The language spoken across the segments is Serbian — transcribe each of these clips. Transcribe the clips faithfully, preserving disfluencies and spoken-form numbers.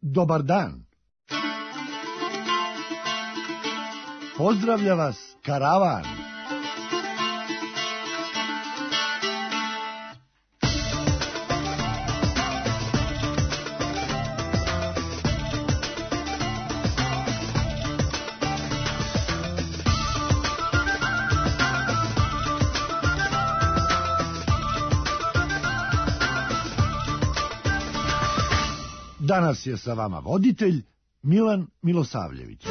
dobar dan. Pozdravlja vas karavan. Danas je sa vama voditelj Milan Milosavljević.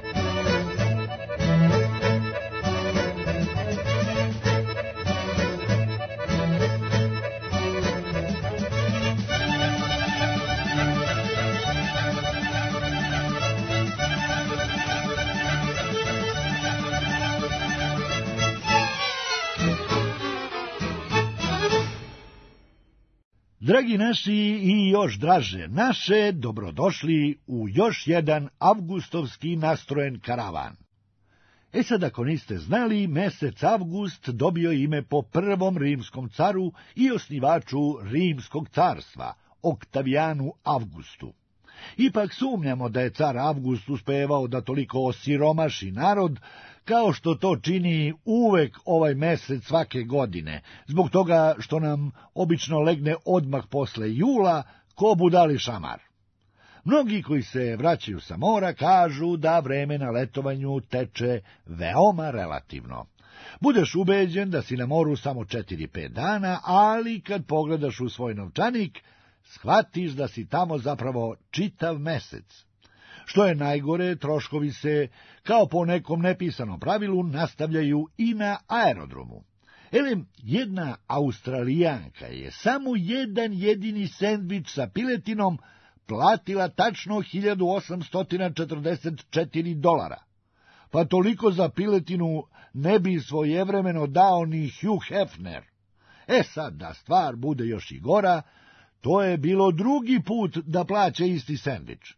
Dragi naši i još draže naše, dobrodošli u još jedan avgustovski nastrojen karavan. E sad, ako niste znali, mesec avgust dobio ime po prvom rimskom caru i osnivaču rimskog carstva, Oktavijanu Avgustu. Ipak sumnjamo da je car Avgust uspevao da toliko osiromaši narod, kao što to čini uvek ovaj mesec svake godine, zbog toga što nam obično legne odmah posle jula ko budali šamar. Mnogi koji se vraćaju sa mora kažu da vreme na letovanju teče veoma relativno. Budeš ubeđen da si na moru samo četiri pet dana, ali kad pogledaš u svoj novčanik, shvatiš da si tamo zapravo čitav mesec. Što je najgore, troškovi se, kao po nekom nepisanom pravilu, nastavljaju i na aerodromu. Elem, jedna Australijanka je samo jedan jedini sendvič sa piletinom platila tačno hiljadu osamsto četrdeset četiri dolara. Pa toliko za piletinu ne bi svojevremeno dao ni Hugh Hefner. E sad, da stvar bude još i gora, to je bilo drugi put da plaća isti sendvič.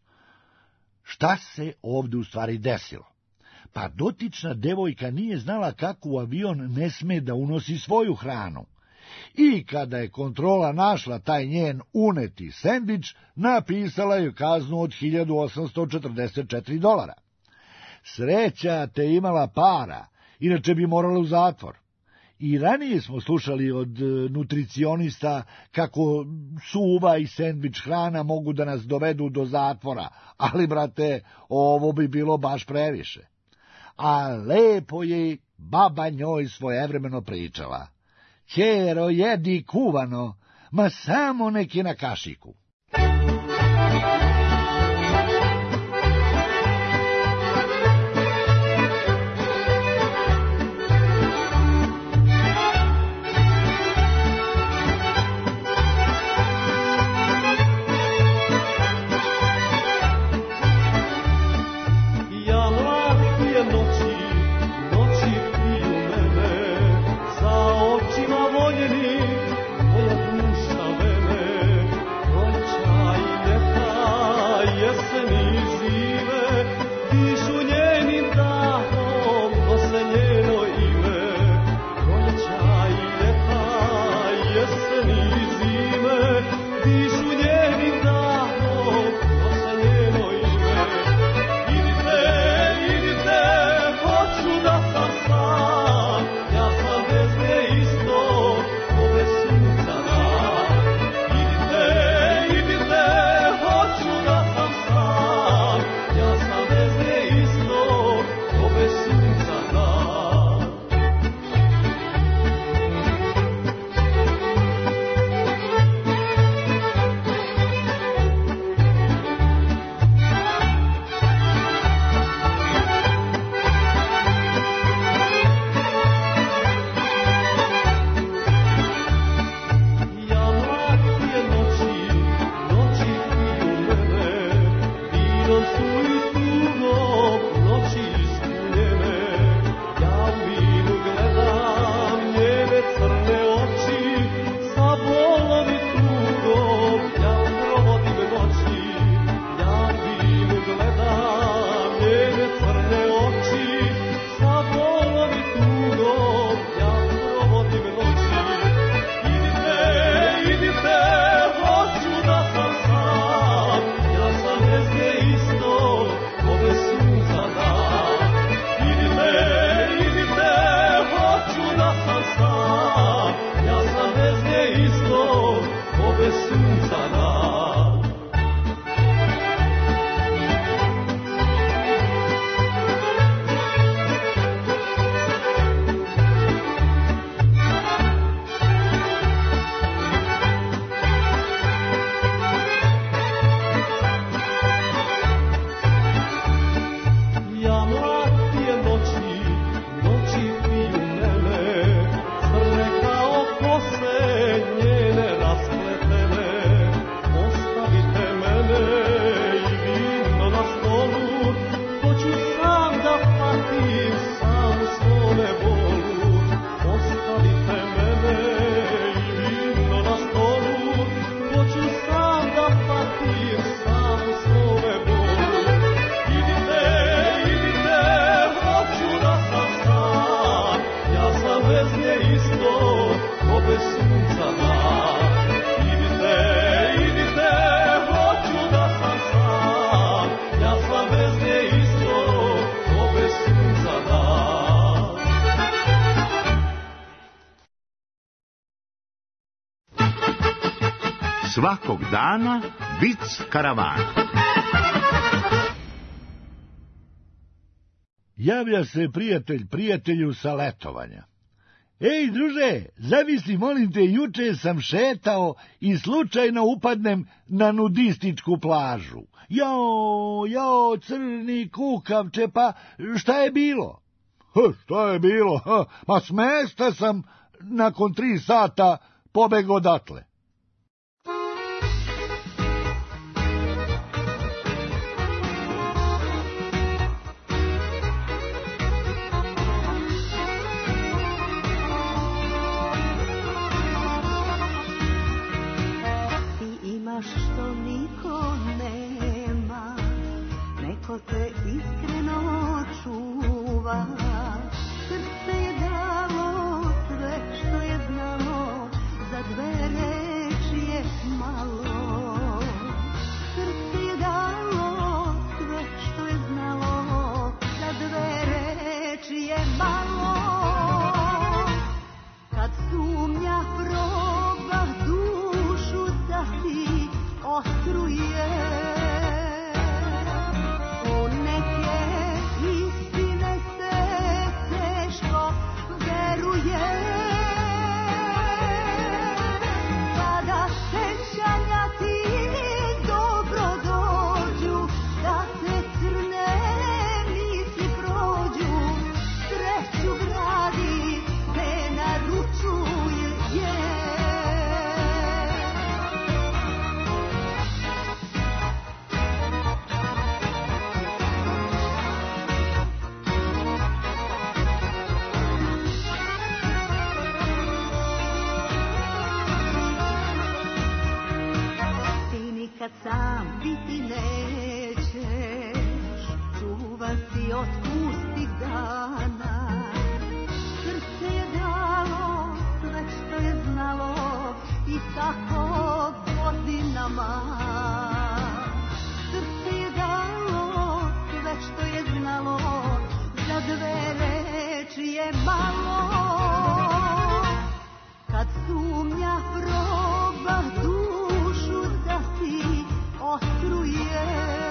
Šta se ovdje u stvari desilo? Pa dotična devojka nije znala kako u avion ne sme da unosi svoju hranu. I kada je kontrola našla taj njen uneti sendvič, napisala je kaznu od hiljadu osamsto četrdeset četiri dolara. Sreća te imala para, inače bi morala u zatvor. I ranije smo slušali od nutricionista kako suva i sendvič hrana mogu da nas dovedu do zatvora, ali, brate, ovo bi bilo baš previše. A lepo je baba njoj svojevremeno pričala. Ćero, jedi kuvano, ma samo neki na kašiku. Moja duša vene, svakog dana vic karavana. Javlja se prijatelj prijatelju sa letovanja. Ej, druže, zamisli, molim te, juče sam šetao i slučajno upadnem na nudističku plažu. Jao, jao, crni kukavče, pa šta je bilo? Ha, šta je bilo? Ha, ma smesta sam nakon tri sata pobegao odatle. Što niko nema, neko te iskreno čuva. Srce je dalo sve što je znalo, za dve reči je malo. Srce je dalo sve što je znalo, za dve reči je malo. Kad sumnja proba dušu da ti ostruje, u neke istine se teško veruje. Kada sećanja ti dobro dođu, da te crne misli prođu, sreću gradi, ne naručuje je. Kad sam biti nećeš, čuvati od pustih dana. Srce je dalo sve što je znalo i tako godinama. Srce je dalo sve što je znalo, za dve reči je malo. Kad sumnja proba dušu da ti ostruje,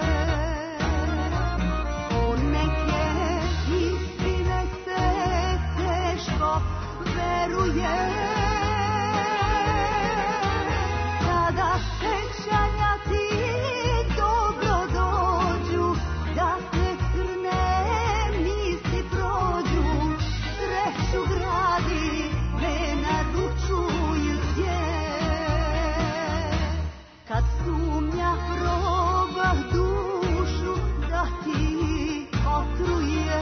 u neke istine se teško veruje. Kada sećanja ti dobro dođu, da te crne misli prođu, sreću gradi, ne naručuju je. Kad sumnja proba dušu da ti otruje,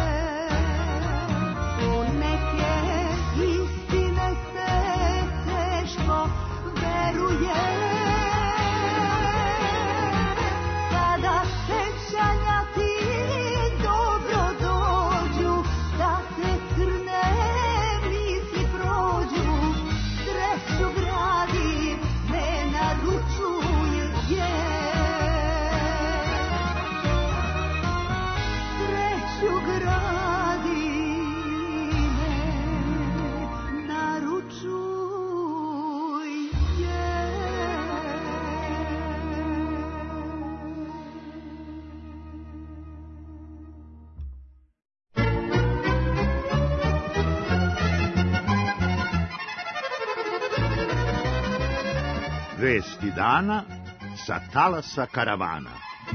u neke istine se teško veruje. Kada sećanja ti dobro dođu, da te crne misli prođu, sreću gradi, ne naručuje je. Sreću gradi, ne naručuje je. Vesti dana sa talasa karavana.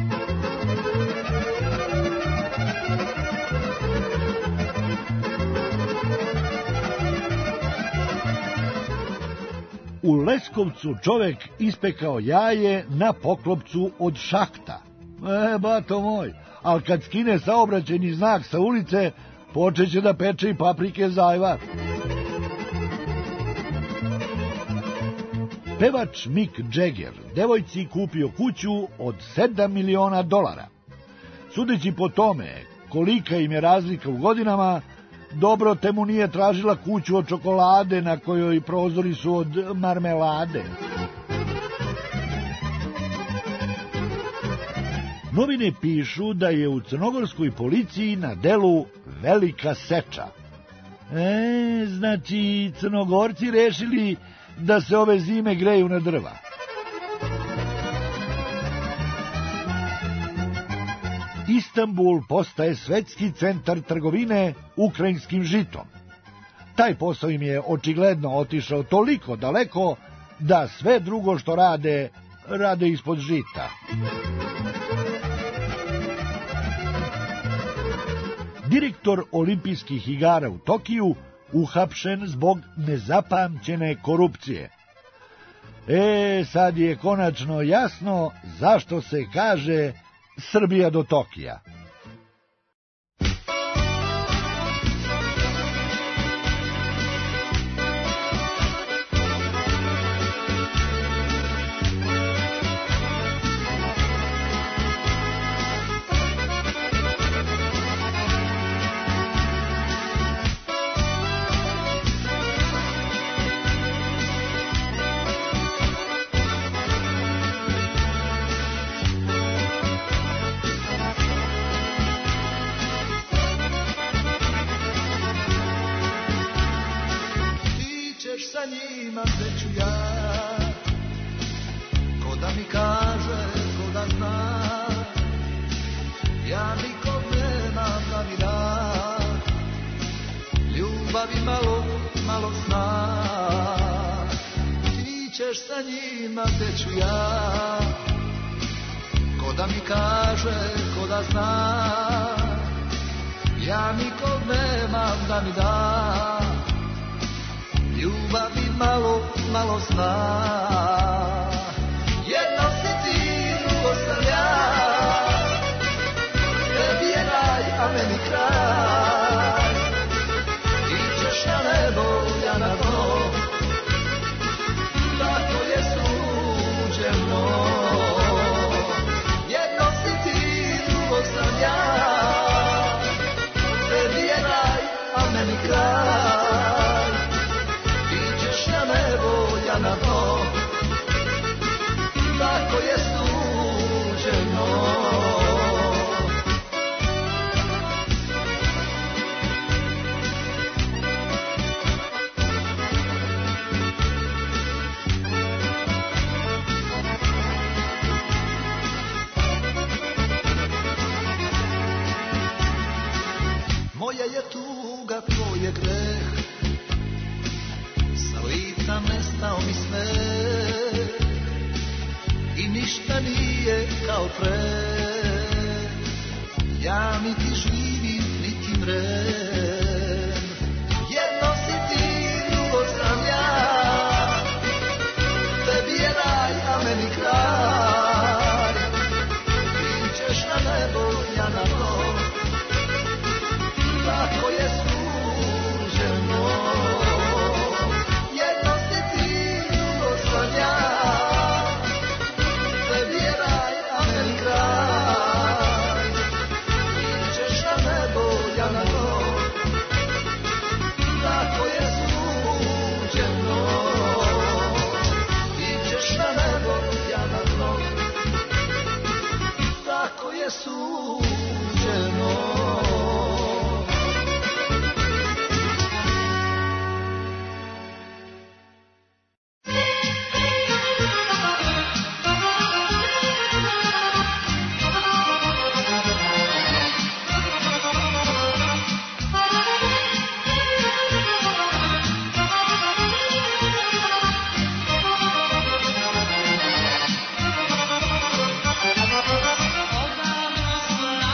U Leskovcu čovek ispekao jaje na poklopcu od šahta. E, bato moj, ali kad skine saobraćajni znak sa ulice, počeće da peče i paprike za ajvar. Pevač Mick Jagger devojci kupio kuću od sedam miliona dolara. Sudeći po tome kolika im je razlika u godinama, dobro te mu nije tražila kuću od čokolade na kojoj prozori su od marmelade. Novine pišu da je u crnogorskoj policiji na delu velika seča. E, znači Crnogorci rešili da se ove zime greju na drva. Istanbul postaje svetski centar trgovine ukrajinskim žitom. Taj posao im je očigledno otišao toliko daleko da sve drugo što rade, rade ispod žita. Direktor olimpijskih igara u Tokiju uhapšen zbog nezapamćene korupcije. E, sad je konačno jasno zašto se kaže Srbija do Tokija. Sa njima gde ću ja, ko da mi kaže, ko da zna, ja nikog nemam da mi da, ljubavi malo, malo sna. Ti ćeš sa njima gde ću ja, ko da mi kaže, ko da zna, ja nikog nemam da mi da, ljubavi malo, malo zna. Jedno si ti, drugo sam ja, tebi je raj, a meni kraj. Ti ćeš na nebo, ja na dno, tako je suđeno. Jedno si ti, drugo sam ja, tebi je raj, a meni kraj. Na to, tako je suđeno. Moja je tuga, tvoj je greh, lica nestao mi smeh i ništa nije kao pre. Ja niti živim, niti mrem, jedno si ti, drugo sam ja, tebi je raj, a meni kraj. Ti ćeš na nebo, ja na dno, tako je suđeno. Odavno su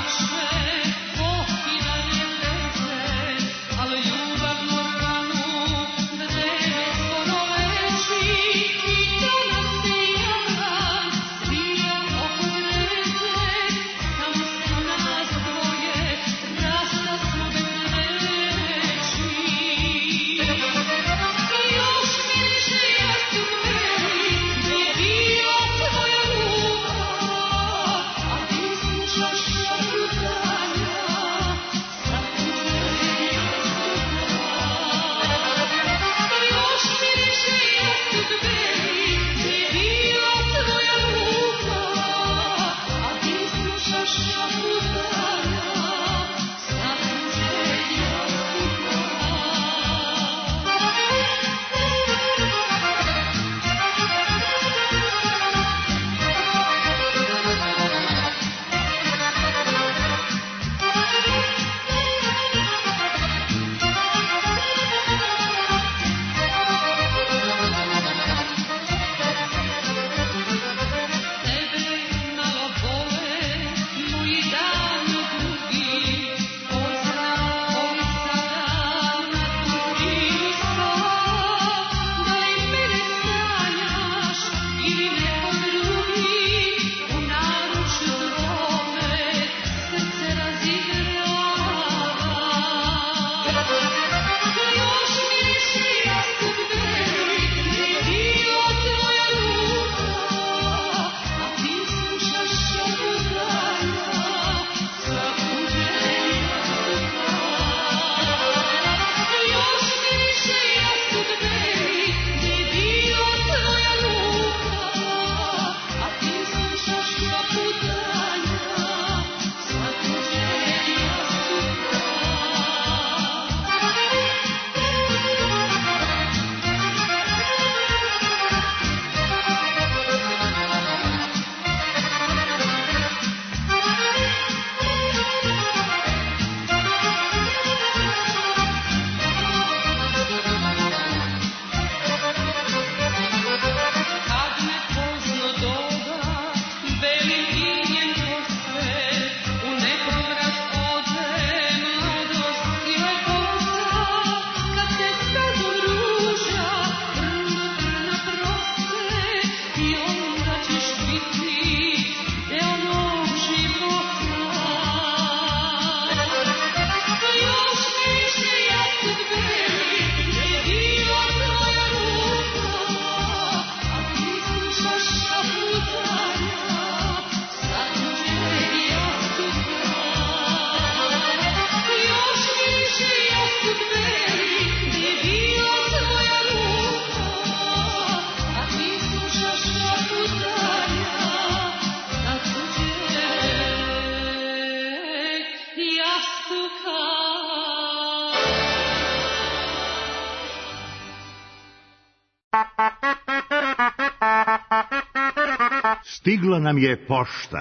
Stigla nam je pošta.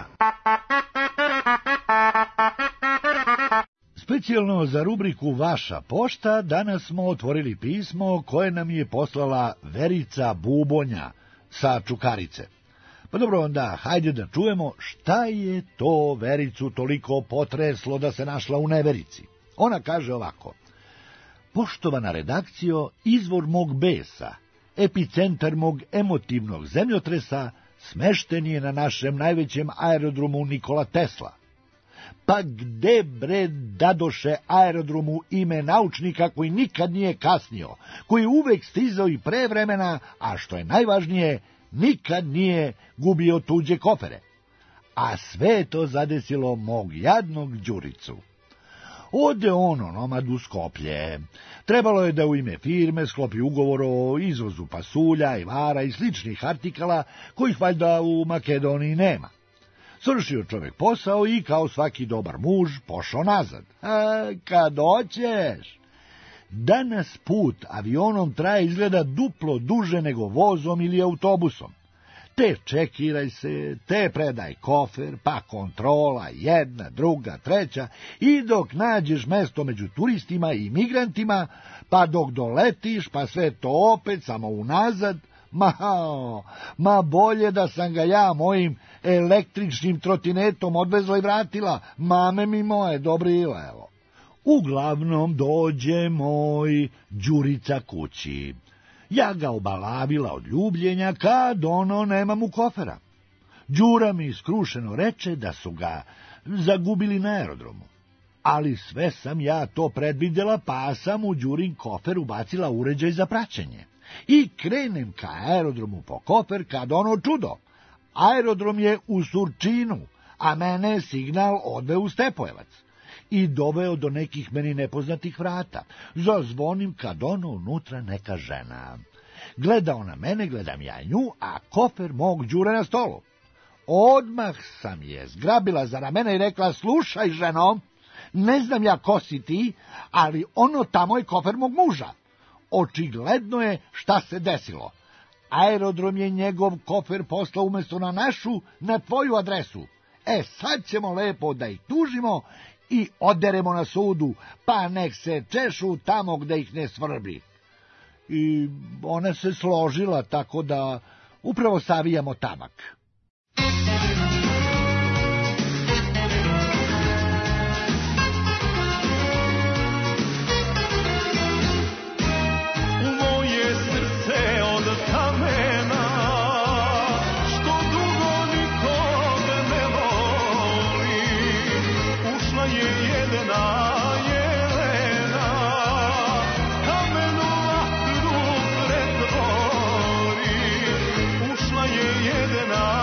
Specijalno za rubriku Vaša pošta danas smo otvorili pismo koje nam je poslala Verica Bubonja sa Čukarice. Pa dobro, onda, hajde da čujemo šta je to Vericu toliko potreslo da se našla u neverici. Ona kaže ovako: poštovana redakcijo, izvor mog besa, epicentar mog emotivnog zemljotresa, smešten je na našem najvećem aerodromu Nikola Tesla. Pa gde bre dadoše aerodromu ime naučnika koji nikad nije kasnio, koji uvek stizao i pre vremena, a što je najvažnije, nikad nije gubio tuđe kofere. A sve je to zadesilo mog jadnog Đuricu. Ode on onomad u Skoplje. Trebalo je da u ime firme sklopi ugovor o izvozu pasulja, ivara i sličnih artikala, kojih valjda u Makedoniji nema. Svršio čovjek posao i kao svaki dobar muž pošao nazad. A kad hoćeš? Danas put avionom traje izgleda duplo duže nego vozom ili autobusom. Te čekiraj se, te predaj kofer, pa kontrola, jedna, druga, treća, i dok nađeš mesto među turistima i migrantima, pa dok doletiš, pa sve to opet samo unazad, ma, ma bolje da sam ga ja mojim električnim trotinetom odvezla i vratila, mame mi moje, dobrila, evo. Uglavnom dođe moj Đurica kući. Ja ga obalavila od ljubljenja kad ono nema mu kofera. Đura mi iskrušeno reče da su ga zagubili na aerodromu. Ali sve sam ja to predvidjela, pa sam u Đurin kofer ubacila uređaj za praćenje. I krenem ka aerodromu po kofer kad ono čudo. Aerodrom je u Surčinu, a mene signal odveo u Stepojevac i doveo do nekih meni nepoznatih vrata. Zazvonim kad ono unutra neka žena. Gleda ona mene, gledam ja nju, a kofer mog Đure na stolu. Odmah sam je zgrabila za ramena i rekla: slušaj, ženo, ne znam ja ko si ti, ali ono tamo je kofer mog muža. Očigledno je šta se desilo. Aerodrom je njegov kofer poslao umjesto na našu, na tvoju adresu. E, sad ćemo lepo da ih tužimo i oderemo na sudu, pa nek se češu tamo gde ih ne svrbi. I ona se složila, tako da upravo savijamo tamak. Moje srce od kamena, što dugo nikog ne voli, ušla je jedna jelena, kamenu vatru pretvori, ušla je jedna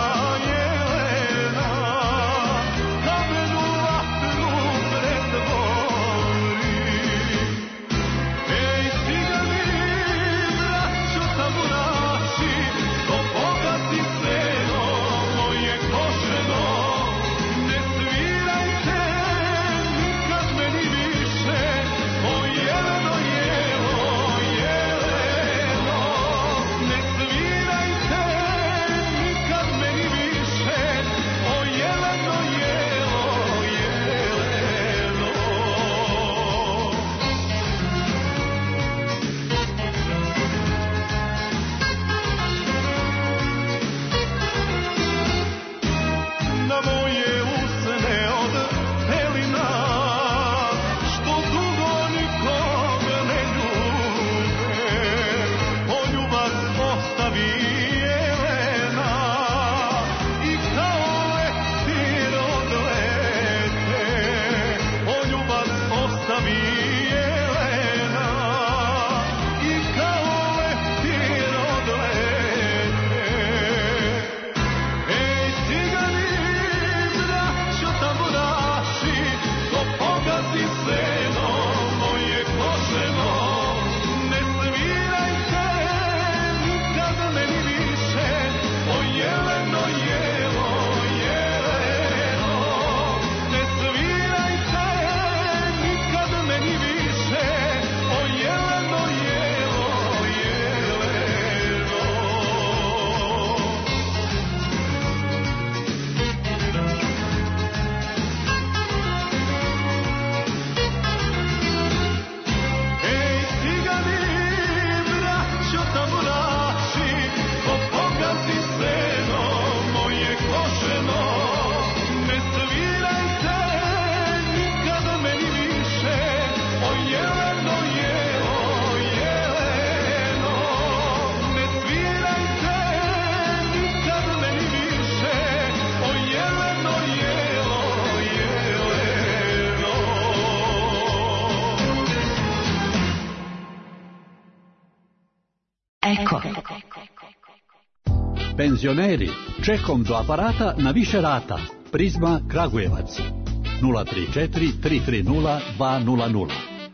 Penzioneri, čekom do aparata na više rata. Prizma Kragujevac. nula tri četiri tri tri nula dva nula nula.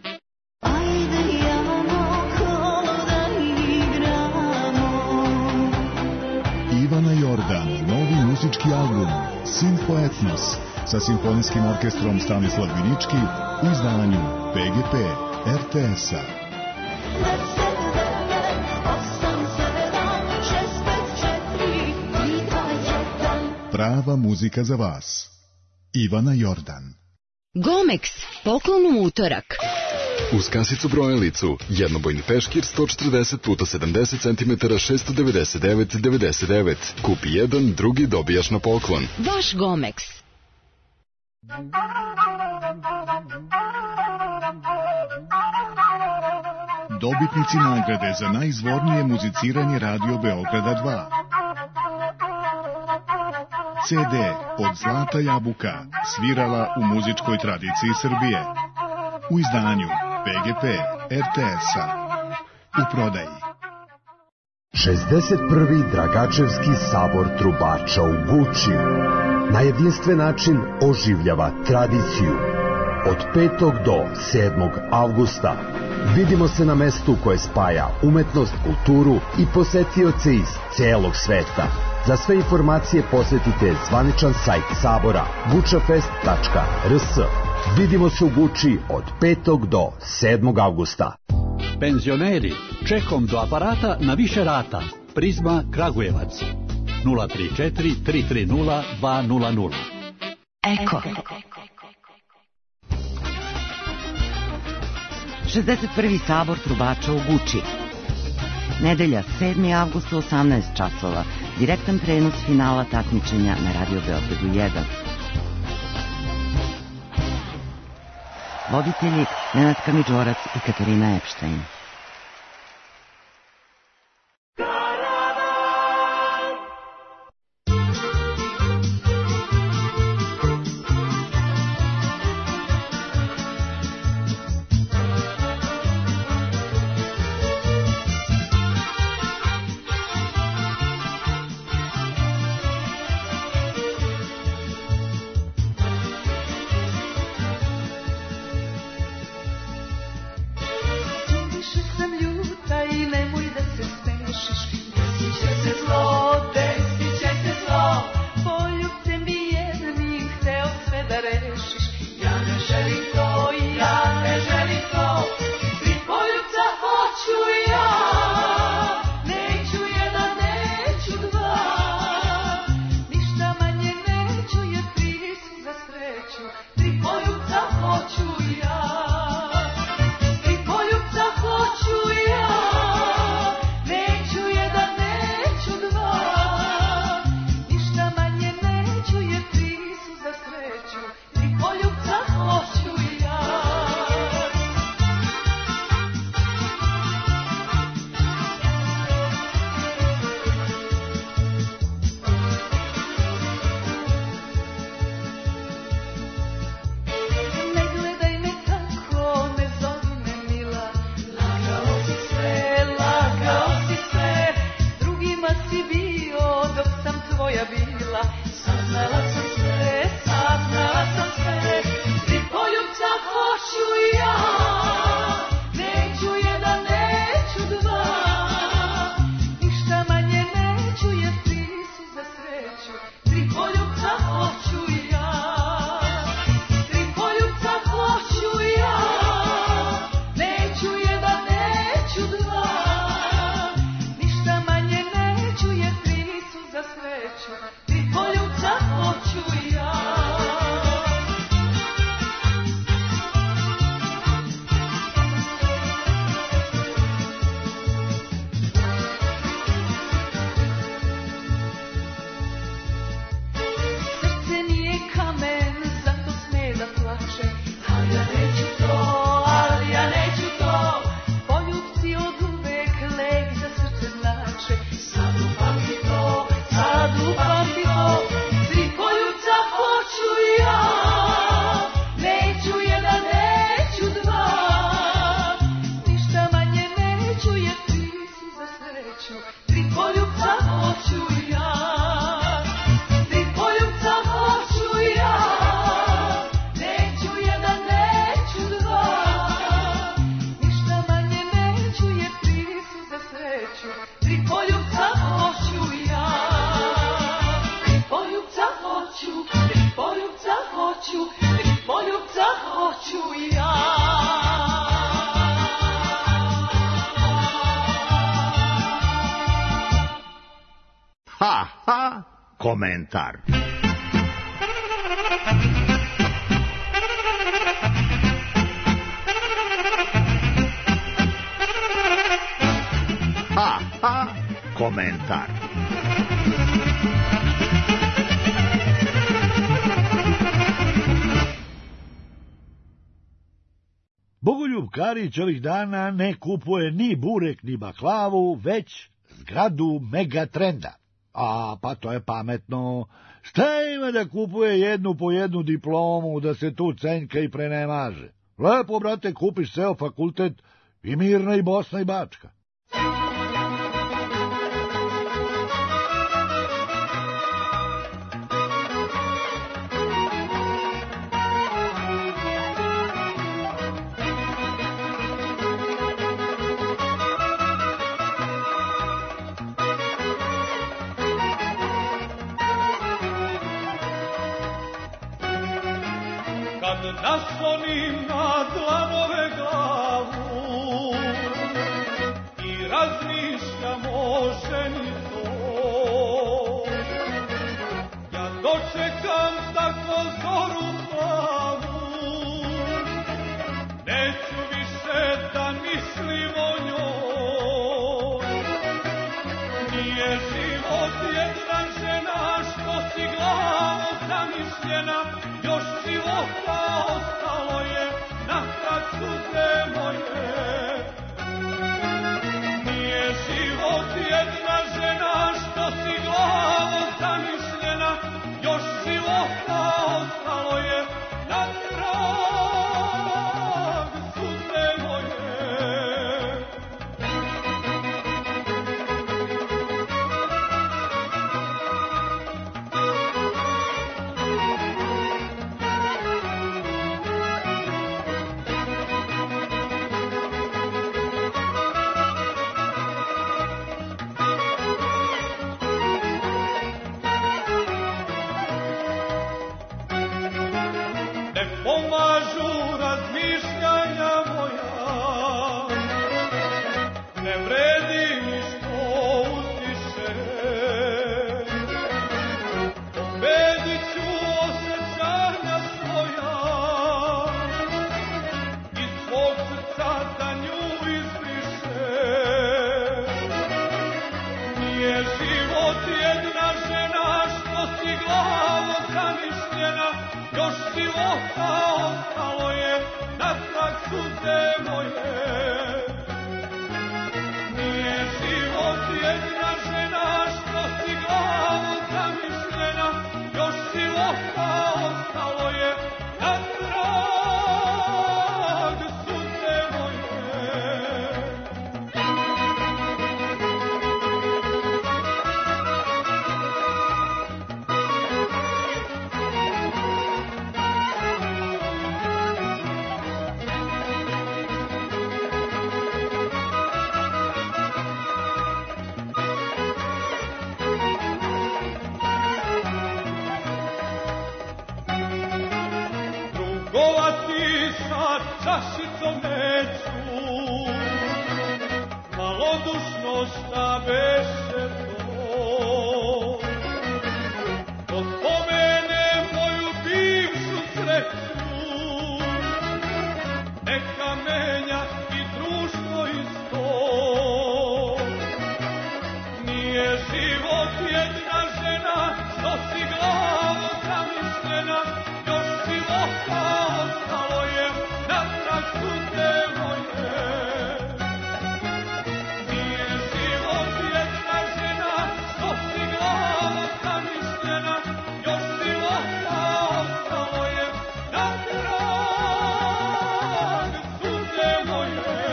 Ivana Jordan, novi muzički album Simfo Etnos sa simfonijskim orkestrom Stanislav Vinički u izdanju P G P R T S-a. Prava muzika za vas. Ivana Jordan. Gomex, poklon u utorak. Uz kasicu brojalicu, jednobojni peškir sto četrdeset puta sedamdeset centimetara šessto devedeset devet zarez devedeset devet. Kupi jedan, drugi dobijaš na poklon. Vaš Gomex. Dobitnici nagrade za najizvornije muziciranje Radio Beograda dva. C D od Zlata Jabuka, svirala u muzičkoj tradiciji Srbije. U izdanju P G P R T S-a. U prodaji. šezdeset prvi Dragačevski sabor trubača u Guči na jedinstven način oživljava tradiciju. Od petog do sedmog avgusta vidimo se na mestu koje spaja umetnost, kulturu i posetioce iz celog sveta. Za sve informacije posetite zvaničan sajt sabora gučafest tačka r s. Vidimo se u Guči od petog do sedmog avgusta. Penzioneri, čekom do aparata na više rata. Prizma Kragujevac. nula tri četiri tri tri nula dva nula nula. Eko. šezdeset prvi sabor trubača u Guči. Nedelja, sedmi avgust u osamnaest časova. Direktan prenos finala takmičenja na Radio Beogradu jedan. Voditelji Nenad Kamidžorac i Katarina Epštajn. Više komentar. Ha, ha, komentar. Bogoljub Karić ovih dana ne kupuje ni burek ni baklavu, već zgradu Megatrenda. A, pa to je pametno. Šta ima da kupuje jednu po jednu diplomu, da se tu cenjka i prenemaže? Lepo, brate, kupiš ceo fakultet i mirna i Bosna i Bačka. Naslonim na dlanove glavu i razmišljam o ženi to. Ja dočekam tako zoru plavu, neću više da mislim o njoj. Nije život jedna žena što si glavom zamišljena, još života ostalo je na trag suze moje. Nije život jedna žena što si glavom zamišljena, još života ostalo je na trag suze moje. Pomažu razmišljanja moja, ne vredi mi što uzdiše. Pobedit ću osjećanja svoja i svog srca da nju izbriše. Nije život jedna žena što si glavo zamišljena, još života ostalo je na trag suze moje. Nije život jedna žena što si glavom zamišljena, još života ostalo je na trag suze moje. Trgovati sa čašicom neću, malodušno šta beše to. Dok pomene moju bivšu sreću, neka menja i društvo isto. Nije život jedna žena što si glavo zamišljena, još života ostalo je na trag suze moje. Nije život jedna žena što si glavo zamišljena, još života ostalo je na trag suze moje.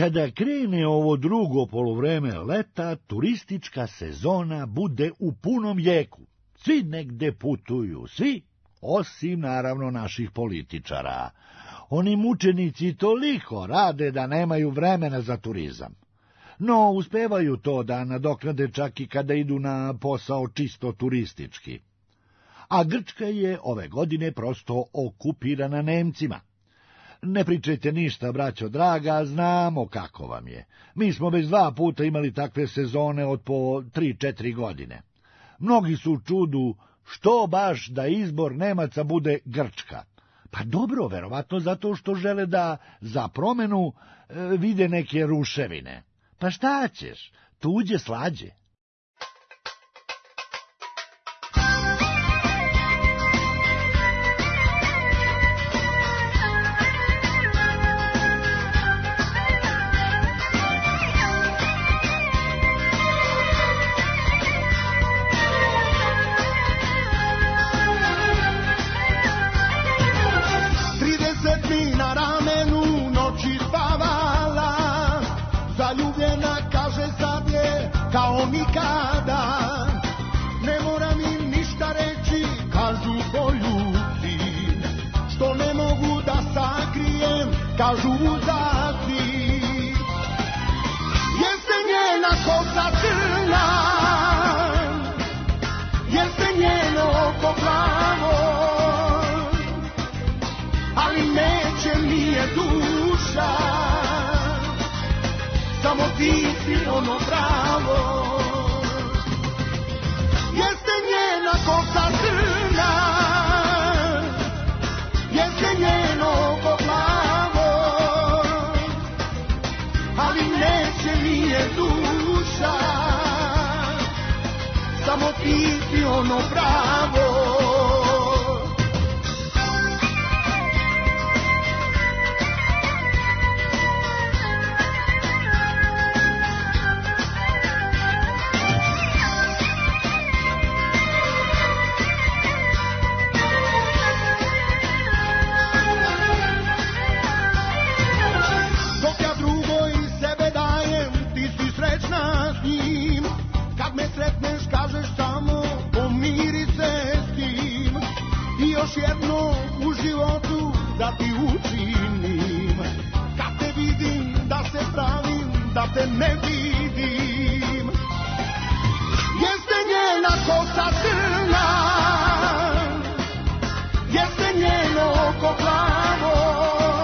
Kada krene ovo drugo poluvreme leta, turistička sezona bude u punom jeku. Svi negde putuju, svi, osim naravno naših političara. Oni mučenici toliko rade da nemaju vremena za turizam. No, uspevaju to da nadoknade čak i kada idu na posao čisto turistički. A Grčka je ove godine prosto okupirana Nemcima. Ne pričajte ništa, braćo draga, znamo kako vam je. Mi smo već dva puta imali takve sezone od po tri, četiri godine. Mnogi su u čudu što baš da izbor Nemaca bude Grčka. Pa dobro, verovatno zato što žele da za promenu e, vide neke ruševine. Pa šta ćeš, tuđe slađe. Kao nikada, ne moram im ništa reći, kažu poljubi, što ne mogu da sakrijem, kažu uzaci. Jeste njena kosa crna, jeste njeno oko plavo, ali neće mi je duša, samo ti si ono pravo. Jeste njena kosa crna, jeste njeno oko plavo, ali neće mi je duša, samo ti si ono pravo. Sretneš, kažeš samo pomiri se s tim i još jedno u životu da ti učinim. Kad te vidim da se pravim, da te ne vidim. Jeste njena kosa crna, jeste njeno oko plavo,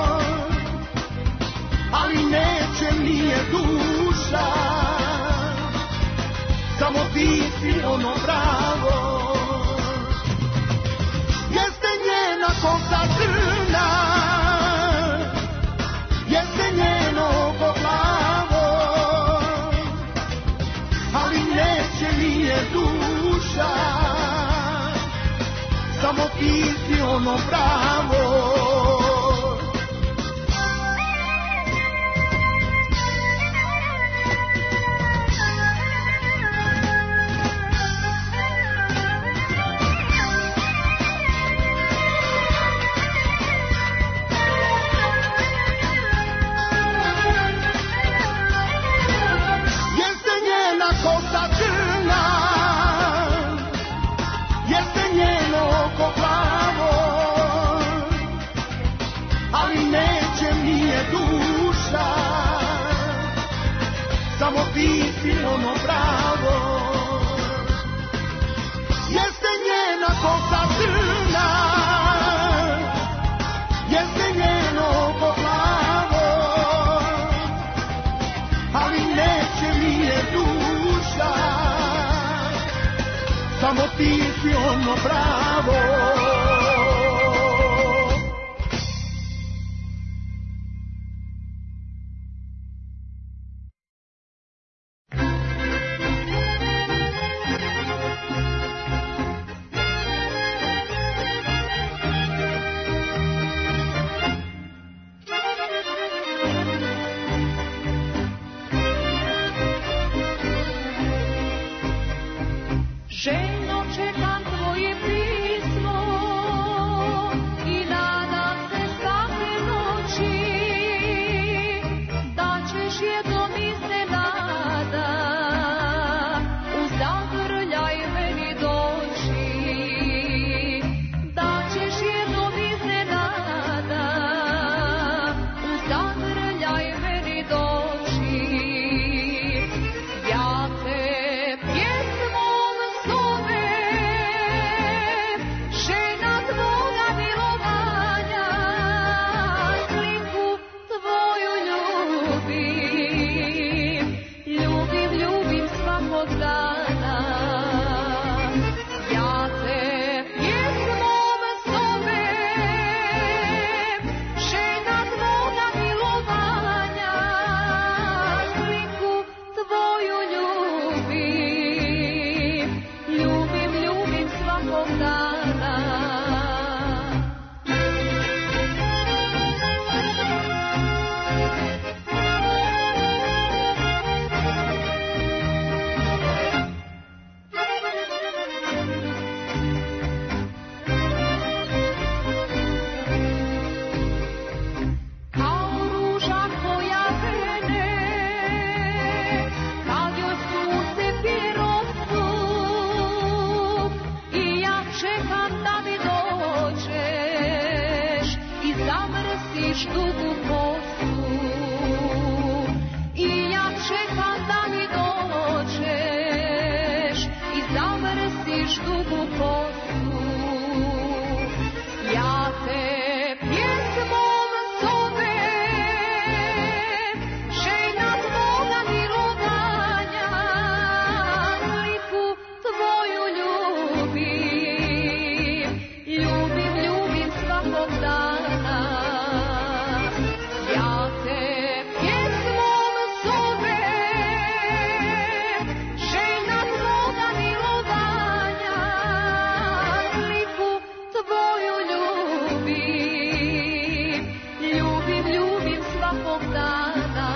ali neće mi je duša, samo ti si ono pravo. Jeste njena kosa crna, jeste njeno oko plavo, ali neće mi je duša, samo ti si ono pravo. Samo ti si ono pravo. Jeste njena kosa crna, jeste njeno oko plavo, ali neće mi je duša, samo ti si ono pravo. Ženo, čekam tvoje pismo, ostaviš dugu kosu i ja čekam da mi dođeš i zavrsiš dugu kosu. Ja te pjesmom zovem, žena tvoga milovanja, sliku tvoju ljubim, ljubim, ljubim svakog dana. Ja te pjesmom zovem, žena tvoga milovanja, sliku tvoju ljubim, ljubim, ljubim svakog dana.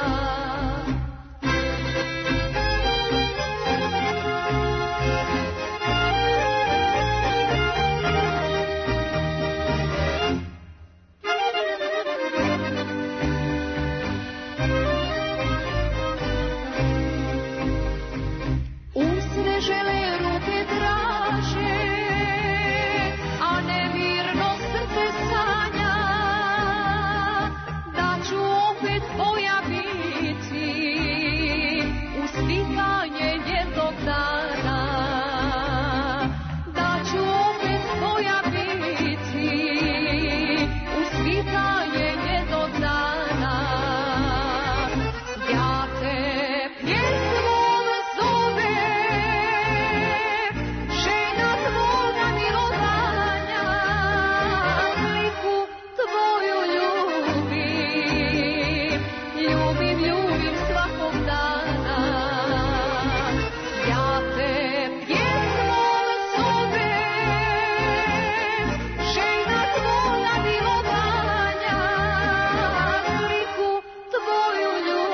Usrežele ruke traže, a nemirno srce sanja, da ću opet tvoja biti, uspitanje jednog dana. Da ću opet tvoja biti, uspitanje jednog dana. Ja te pjesmom zovem, žena tvoga milovanja, sliku tvoju ljubim, ljubim, ljubim svakog dana. Ja te pjesmom zovem, žena tvoga milovanja, sliku tvoju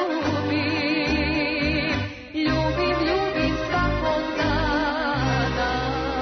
ljubim, ljubim, ljubim svakog dana.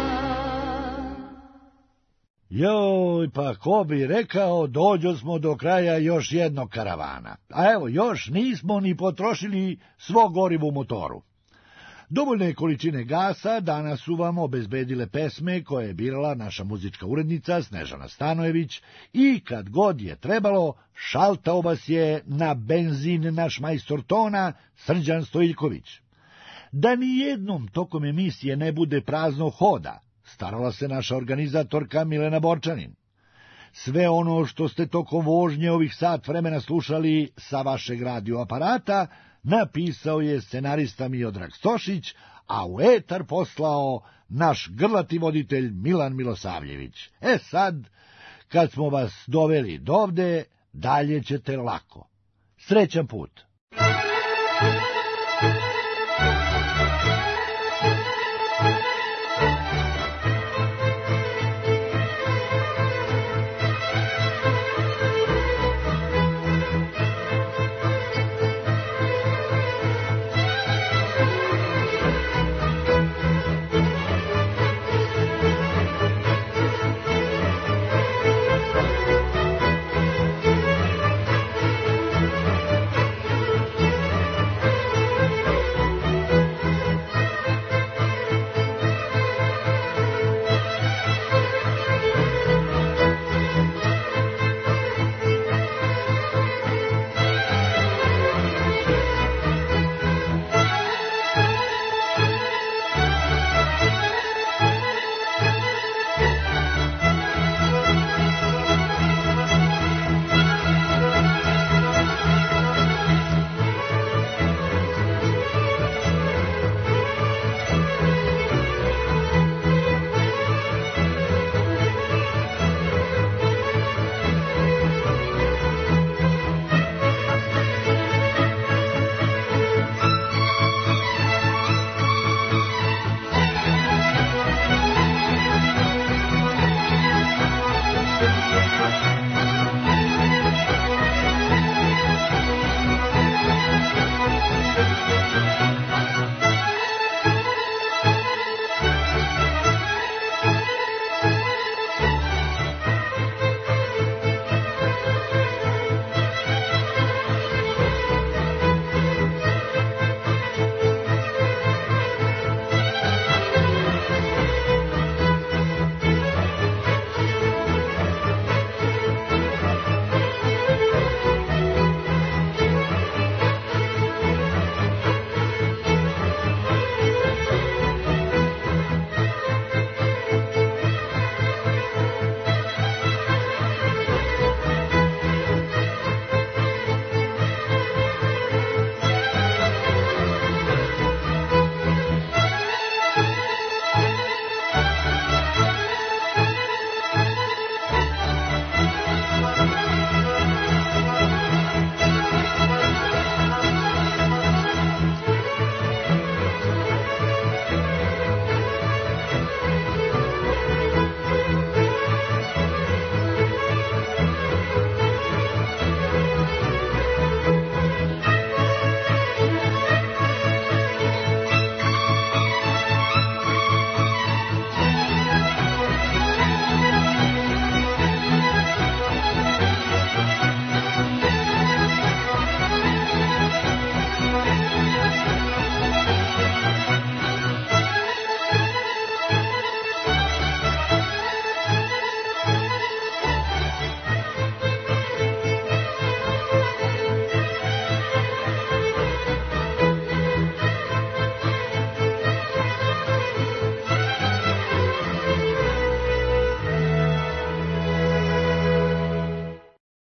Joj, pa ko bi rekao, dođo smo do kraja još jednog karavana. A evo, još nismo ni potrošili svo gorivo u motoru. Dovoljne količine gasa danas su vam obezbedile pesme koje je birala naša muzička urednica Snežana Stanojević i kad god je trebalo, šaltao vas je na benzin naš majstor tona Srđan Stojiljković. Da ni jednom tokom emisije ne bude prazno hoda, starala se naša organizatorka Milena Borčanin. Sve ono što ste tokom vožnje ovih sat vremena slušali sa vašeg radioaparata, napisao je scenarista Miodrag Stošić, a u etar poslao naš grlati voditelj Milan Milosavljević. E sad, kad smo vas doveli dovde, dalje ćete lako. Srećan put!